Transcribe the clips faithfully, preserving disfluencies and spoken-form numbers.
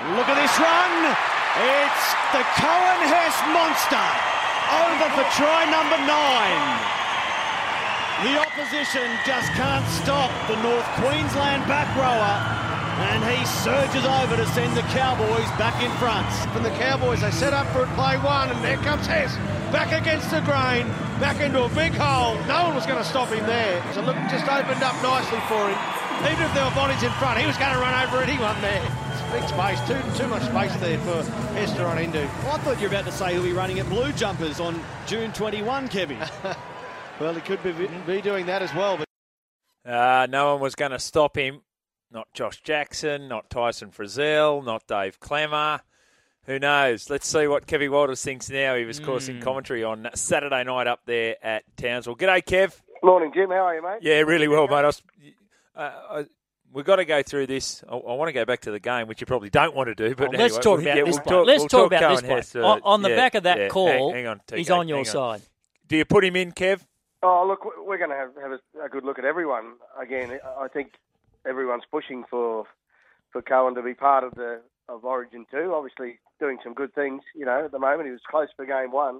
Look at this run. It's the Cohen Hess monster over for try number nine. The opposition just can't stop the North Queensland back rower, and he surges over to send the Cowboys back in front. From the Cowboys, they set up for it, play one, and there comes Hess. Back against the grain, back into a big hole. No one was going to stop him there. So look, just opened up nicely for him. Even if there were bodies in front, he was going to run over anyone there. Big space, too too much space there for Hess to run into. Well, I thought you were about to say he'll be running at Blue Jumpers on June twenty-first, Kevin. Well, he could be, be doing that as well. But uh, no one was going to stop him. Not Josh Jackson, not Tyson Frizzell, not Dave Clemmer. Who knows? Let's see what Kevin Walters thinks now. He was, of course, in commentary on Saturday night up there at Townsville. G'day, Kev. Morning, Jim. How are you, mate? Yeah, really well, mate. I was, uh, I, we've got to go through this. I, I want to go back to the game, which you probably don't want to do. But oh, anyway, let's talk we'll, about yeah, this we'll play. talk, Let's we'll talk, talk about this Hess, play. uh, on, on the yeah, back of that yeah. call, hang, hang on, he's on your on. side. Do you put him in, Kev? Oh, look, we're going to have, have a, a good look at everyone. Again, I think everyone's pushing for for Cohen to be part of the of Origin two. Obviously, doing some good things. You know, at the moment he was close for game one.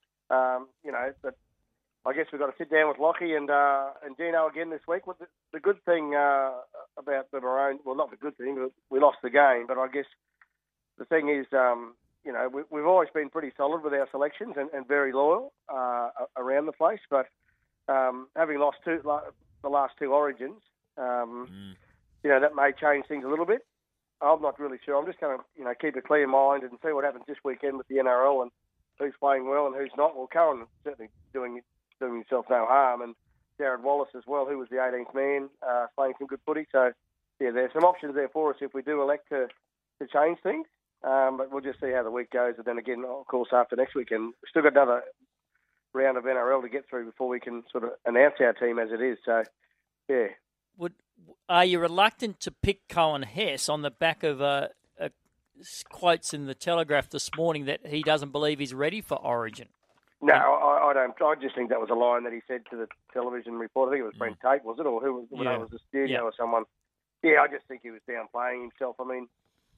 Um, you know, but I guess we've got to sit down with Lockie and uh, and Dino again this week. Well, the, the good thing uh, about the Maroons, well, not the good thing, but we lost the game. But I guess the thing is, um, you know, we, we've always been pretty solid with our selections and, and very loyal uh, around the place. But um, having lost two, the last two Origins, um, mm. you know, that may change things a little bit. I'm not really sure. I'm just going to, you know, keep a clear mind and see what happens this weekend with the N R L and who's playing well and who's not. Well, Cohen certainly doing doing himself no harm, and Jared Wallace as well, who was the eighteenth man, uh, playing some good footy. So, yeah, there's some options there for us if we do elect to, to change things. Um, but we'll just see how the week goes. And then again, of course, after next weekend, we've still got another round of N R L to get through before we can sort of announce our team as it is. So, yeah. Would Are you reluctant to pick Cohen Hess on the back of uh, uh, quotes in the Telegraph this morning that he doesn't believe he's ready for Origin? No, I, I don't. I just think that was a line that he said to the television reporter. I think it was mm. Brent Tate, was it? Or who was, yeah. it was the studio yeah. or someone. Yeah, I just think he was downplaying himself. I mean,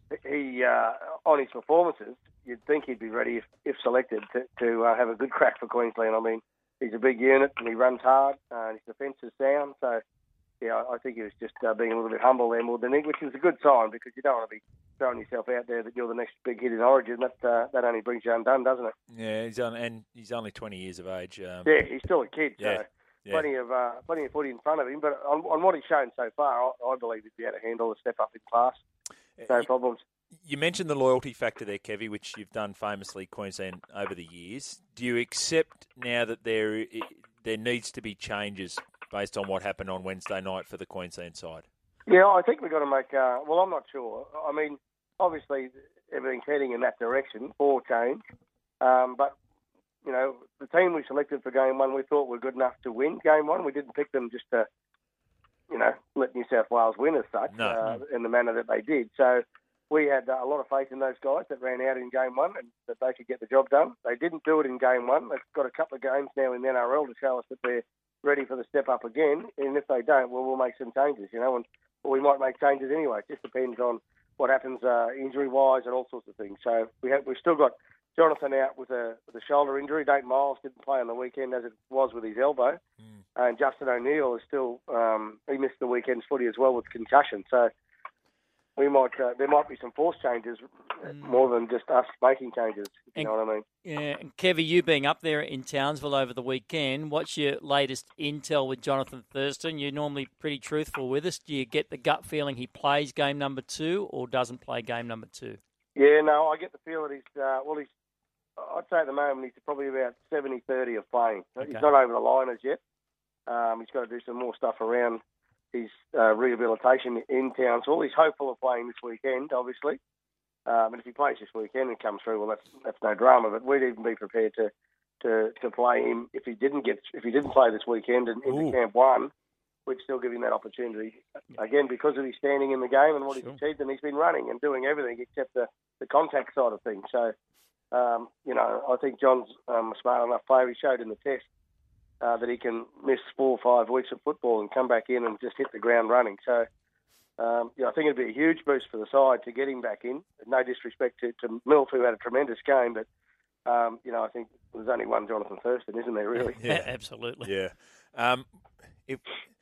he uh, on his performances, you'd think he'd be ready if, if selected to, to uh, have a good crack for Queensland. I mean, he's a big unit and he runs hard uh, and his defence is sound. So, yeah, I think he was just uh, being a little bit humble there more than anything, which is a good sign because you don't want to be throwing yourself out there that you're the next big hit in Origin. That uh, that only brings you undone, doesn't it? Yeah, he's on, and he's only twenty years of age. Um, yeah, he's still a kid, yeah, so yeah. plenty of uh, plenty of footy in front of him. But on, on what he's shown so far, I, I believe he'd be able to handle a step up in class. No you, problems. You mentioned the loyalty factor there, Kevy, which you've done famously Queensland over the years. Do you accept now that there there needs to be changes based on what happened on Wednesday night for the Queensland side? Yeah, I think we've got to make... Uh, well, I'm not sure. I mean, obviously, everything's heading in that direction for change. Um, but, you know, the team we selected for game one, we thought were good enough to win game one. We didn't pick them just to, you know, let New South Wales win as such no. uh, in the manner that they did. So we had uh, a lot of faith in those guys that ran out in game one and that they could get the job done. They didn't do it in game one. They've got a couple of games now in the N R L to show us that they're ready for the step up again. And if they don't, well, we'll make some changes, you know, and or we might make changes anyway. It just depends on what happens uh, injury-wise and all sorts of things. So we have, we've still got Jonathan out with a, with a shoulder injury. Dayton Miles didn't play on the weekend as it was with his elbow. Mm. And Justin O'Neill is still, um, he missed the weekend's footy as well with concussion. So we might uh, there might be some forced changes mm. more than just us making changes, if you and, know what I mean. Yeah, and Kevy, you being up there in Townsville over the weekend, what's your latest intel with Jonathan Thurston? You're normally pretty truthful with us. Do you get the gut feeling he plays game number two or doesn't play game number two? Yeah, no, I get the feel that he's, uh, well, he's, I'd say at the moment he's probably about seventy thirty of playing. Okay. He's not over the line as yet. Um, he's got to do some more stuff around his uh, rehabilitation in Townsville. He's hopeful of playing this weekend, obviously. Um, and if he plays this weekend and comes through, well, that's that's no drama. But we'd even be prepared to to, to play him if he didn't get if he didn't play this weekend and into camp one. We'd still give him that opportunity again because of his standing in the game and what sure. he's achieved. And he's been running and doing everything except the, the contact side of things. So, um, you know, I think John's um, a smart enough player. He showed in the test uh, that he can miss four or five weeks of football and come back in and just hit the ground running. So, Um, you know, I think it'd be a huge boost for the side to get him back in. No disrespect to, to Milf, who had a tremendous game, but um, you know, I think there's only one Jonathan Thurston, isn't there? Really? Yeah, absolutely. Yeah. Um, if,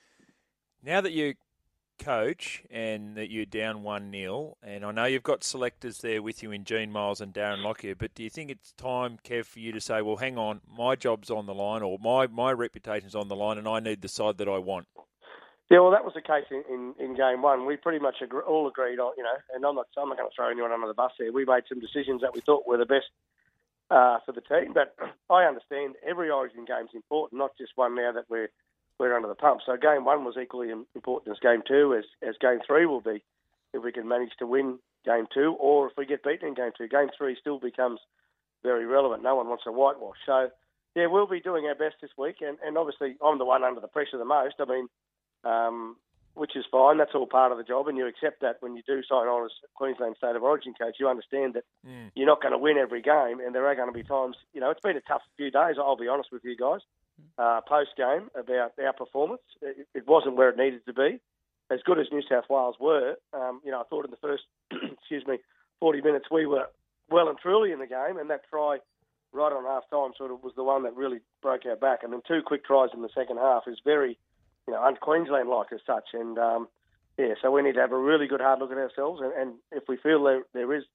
now that you coach and that you're down one nil, and I know you've got selectors there with you in Gene Miles and Darren Lockyer, but do you think it's time, Kev, for you to say, well, hang on, my job's on the line, or my, my reputation's on the line, and I need the side that I want? Yeah, well, that was the case in, in, in game one. We pretty much agree, all agreed on, you know, and I'm not, I'm not going to throw anyone under the bus there. We made some decisions that we thought were the best uh, for the team, but I understand every Origin game's important, not just one now that we're we're under the pump. So game one was equally important as game two, as, as game three will be, if we can manage to win game two, or if we get beaten in game two. Game three still becomes very relevant. No one wants a whitewash. So, yeah, we'll be doing our best this week, and, and obviously I'm the one under the pressure the most. I mean, um, which is fine. That's all part of the job, and you accept that when you do sign on as Queensland State of Origin coach. You understand that mm. you're not going to win every game, and there are going to be times, you know, it's been a tough few days, I'll be honest with you guys. Uh, post-game about our performance. It, it wasn't where it needed to be. As good as New South Wales were, um, you know, I thought in the first, excuse me, forty minutes we were well and truly in the game, and that try right on half-time sort of was the one that really broke our back. And then two quick tries in the second half is very, you know, un-Queensland-like as such. And, um, yeah, so we need to have a really good hard look at ourselves, and, and if we feel there, there is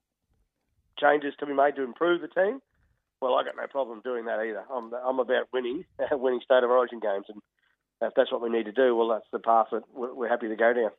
changes to be made to improve the team, well, I got no problem doing that either. I'm I'm about winning, winning State of Origin games, and if that's what we need to do, well, that's the path that we're, we're happy to go down.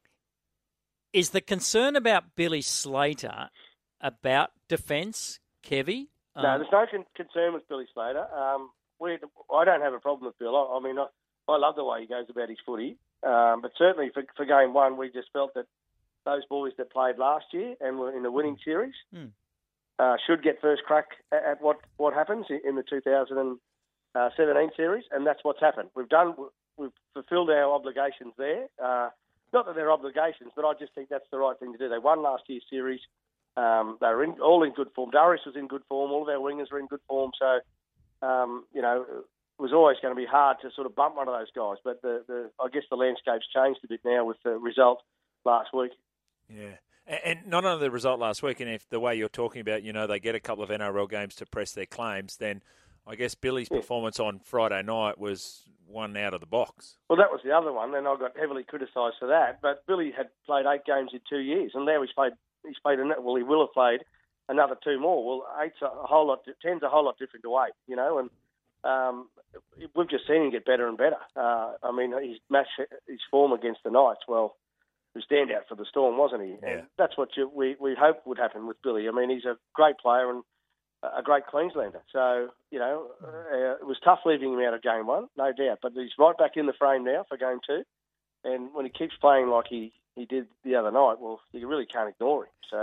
Is the concern about Billy Slater about defence, Kevy? Um, no, there's no con- concern with Billy Slater. Um, we I don't have a problem with Bill. I, I mean, I, I love the way he goes about his footy, um, but certainly for, for game one, we just felt that those boys that played last year and were in the winning series. Mm. Uh, should get first crack at, at what, what happens in the two thousand seventeen series, and that's what's happened. We've done, we've fulfilled our obligations there. Uh, not that they're obligations, but I just think that's the right thing to do. They won last year's series. Um, they were in, all in good form. Darius was in good form. All of our wingers were in good form. So, um, you know, it was always going to be hard to sort of bump one of those guys. But the, the I guess the landscape's changed a bit now with the result last week. Yeah. And not only the result last week, and if the way you're talking about, you know, they get a couple of N R L games to press their claims, then I guess Billy's yeah. performance on Friday night was one out of the box. Well, that was the other one, and I got heavily criticised for that. But Billy had played eight games in two years, and now he's played, he's played, well, he will have played another two more. Well, eight's a whole lot, ten's a whole lot different to eight, you know, and um, we've just seen him get better and better. Uh, I mean, he's matched his form against the Knights. Well, who stand out for the Storm, wasn't he? Yeah. And that's what you, we, we hope would happen with Billy. I mean, he's a great player and a great Queenslander. So, you know, uh, it was tough leaving him out of game one, no doubt. But he's right back in the frame now for game two. And when he keeps playing like he, he did the other night, well, you really can't ignore him. So,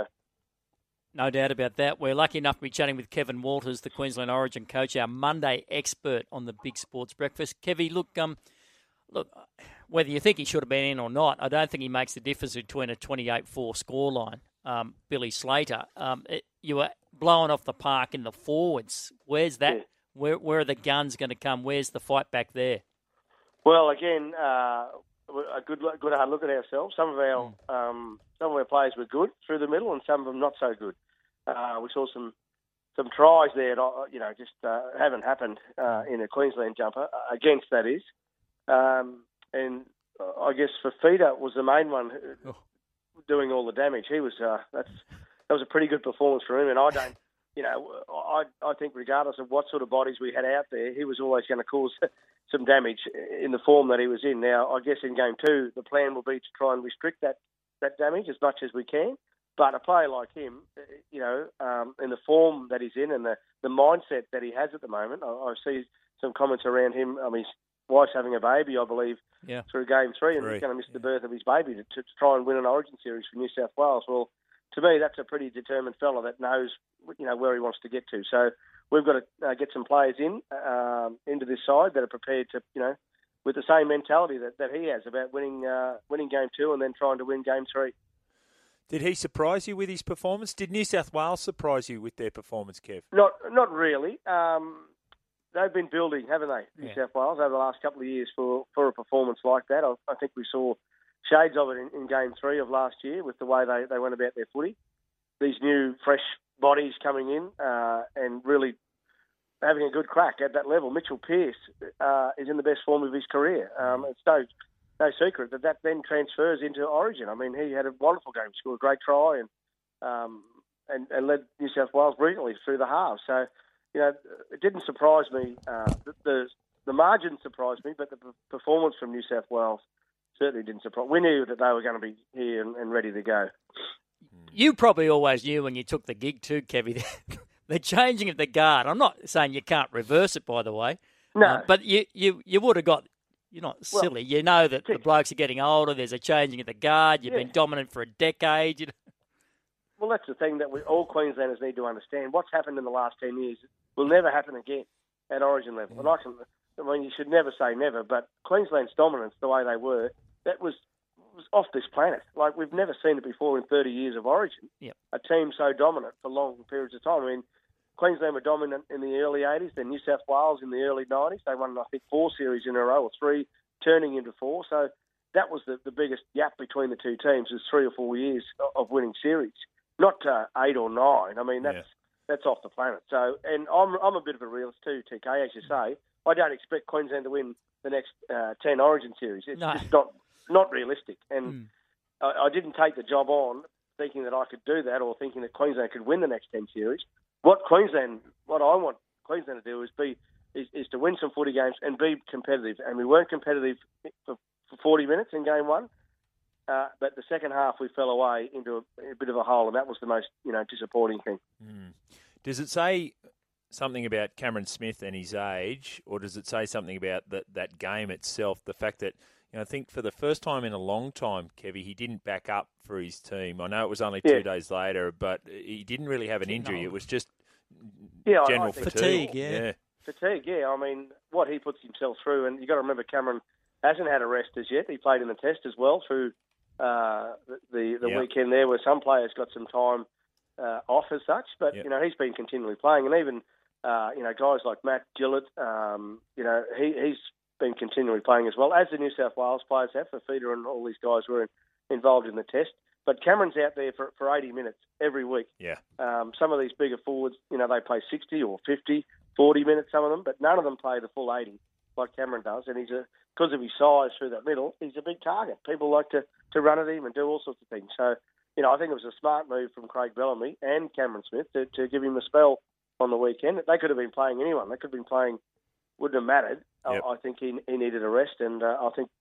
no doubt about that. We're lucky enough to be chatting with Kevin Walters, the Queensland Origin coach, our Monday expert on the Big Sports Breakfast. Kevy, look, um, look, whether you think he should have been in or not, I don't think he makes the difference between a twenty-eight four scoreline. Um, Billy Slater, um, it, you were blowing off the park in the forwards. Where's that? Yeah. Where, where are the guns going to come? Where's the fight back there? Well, again, uh, a good good hard look at ourselves. Some of our mm. um, some of our players were good through the middle, and some of them not so good. Uh, we saw some some tries there that, you know, just uh, haven't happened uh, in a Queensland jumper uh, against, that is. Um, and I guess Fifita was the main one who, oh. doing all the damage. He was uh, that's that was a pretty good performance for him. And I don't, you know, I I think regardless of what sort of bodies we had out there, he was always going to cause some damage in the form that he was in. Now, I guess in game two, the plan will be to try and restrict that that damage as much as we can. But a player like him, you know, um, in the form that he's in and the, the mindset that he has at the moment, I, I see some comments around him. I mean, his wife's having a baby, I believe, yeah. through game three, and three. he's going to miss the yeah. birth of his baby to, to try and win an Origin series for New South Wales. Well, to me, that's a pretty determined fella that knows, you know, where he wants to get to. So we've got to uh, get some players in um, into this side that are prepared to, you know, with the same mentality that, that he has about winning uh, winning game two and then trying to win game three. Did he surprise you with his performance? Did New South Wales surprise you with their performance, Kev? Not not really. Um, they've been building, haven't they, New yeah. South Wales, over the last couple of years for, for a performance like that. I, I think we saw shades of it in, in game three of last year with the way they, they went about their footy. These new, fresh bodies coming in uh, and really having a good crack at that level. Mitchell Pearce uh, is in the best form of his career. Um, it's no no secret that that then transfers into Origin. I mean, he had a wonderful game, scored a great try, and um, and, and led New South Wales brilliantly through the half. So, you know, it didn't surprise me. Uh, the, the the margin surprised me, but the performance from New South Wales certainly didn't surprise. We knew that they were going to be here and, and ready to go. You probably always knew when you took the gig too, Kevy. The changing of the guard. I'm not saying you can't reverse it, by the way. No. Uh, but you, you, you would have got, you're not silly. Well, you know that the blokes are getting older. There's a changing of the guard. You've yeah. been dominant for a decade. You know? Well, that's the thing that we, all Queenslanders need to understand. What's happened in the last ten years will never happen again at Origin level. Mm. And I, can, I mean, you should never say never, but Queensland's dominance, the way they were, that was was off this planet. Like, we've never seen it before in thirty years of Origin. Yep. A team so dominant for long periods of time. I mean, Queensland were dominant in the early eighties, then New South Wales in the early nineties. They won, I think, four series in a row, or three, turning into four. So that was the, the biggest gap between the two teams, was three or four years of winning series, not uh, eight or nine. I mean, that's yeah. that's off the planet. So, and I'm I'm a bit of a realist too, T K, as you say. I don't expect Queensland to win the next uh, ten Origin series. It's no. just not not realistic. And mm. I, I didn't take the job on thinking that I could do that, or thinking that Queensland could win the next ten series. What Queensland, what I want Queensland to do is be is, is to win some footy games and be competitive. And we weren't competitive for, for forty minutes in game one, uh, but the second half we fell away into a, a bit of a hole, and that was the most you know disappointing thing. Mm. Does it say something about Cameron Smith and his age, or does it say something about that that game itself? The fact that, you know, I think for the first time in a long time, Kevy, he didn't back up for his team. I know it was only two yeah. days later, but he didn't really have an injury. It was just yeah, general I, I fatigue. Yeah. yeah, fatigue. Yeah, I mean, what he puts himself through, and you got to remember, Cameron hasn't had a rest as yet. He played in the Test as well through uh, the the yep. weekend there, where some players got some time uh, off as such. But yep. you know, he's been continually playing, and even uh, you know guys like Matt Gillett, um, you know, he, he's been continually playing as well, as the New South Wales players have. Fafita and all these guys were in, involved in the Test. But Cameron's out there for, for eighty minutes every week. Yeah. Um, some of these bigger forwards, you know, they play sixty or fifty, forty minutes, some of them, but none of them play the full eighty like Cameron does. And he's a, because of his size through that middle, he's a big target. People like to, to run at him and do all sorts of things. So, you know, I think it was a smart move from Craig Bellamy and Cameron Smith to, to give him a spell on the weekend. They could have been playing anyone. They could have been playing, wouldn't have mattered. Yep. I, I think he, he needed a rest, and uh, I think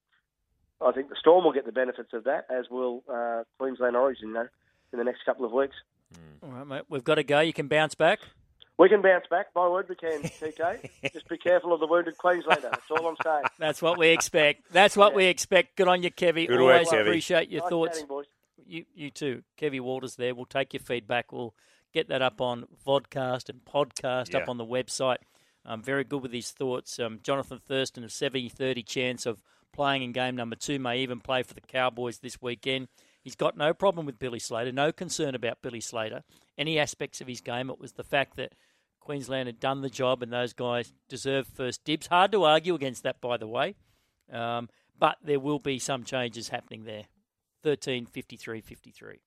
I think the Storm will get the benefits of that, as will uh, Queensland Origin, you know, in the next couple of weeks. Mm. All right, mate. We've got to go. You can bounce back. We can bounce back. My word, we can, T K. Just be careful of the wounded Queenslander. That's all I'm saying. That's what we expect. That's what yeah. we expect. Good on you, Kevy. Good Always work, Kevy. appreciate your nice thoughts. Chatting, boys. You, you too. Kevy Walters there. We'll take your feedback. We'll get that up on vodcast and podcast yeah. up on the website. Um, very good with his thoughts. Um, Jonathan Thurston, a seventy thirty chance of playing in game number two, may even play for the Cowboys this weekend. He's got no problem with Billy Slater, no concern about Billy Slater. Any aspects of his game, it was the fact that Queensland had done the job and those guys deserve first dibs. Hard to argue against that, by the way. Um, but there will be some changes happening there. thirteen fifty-three fifty-three.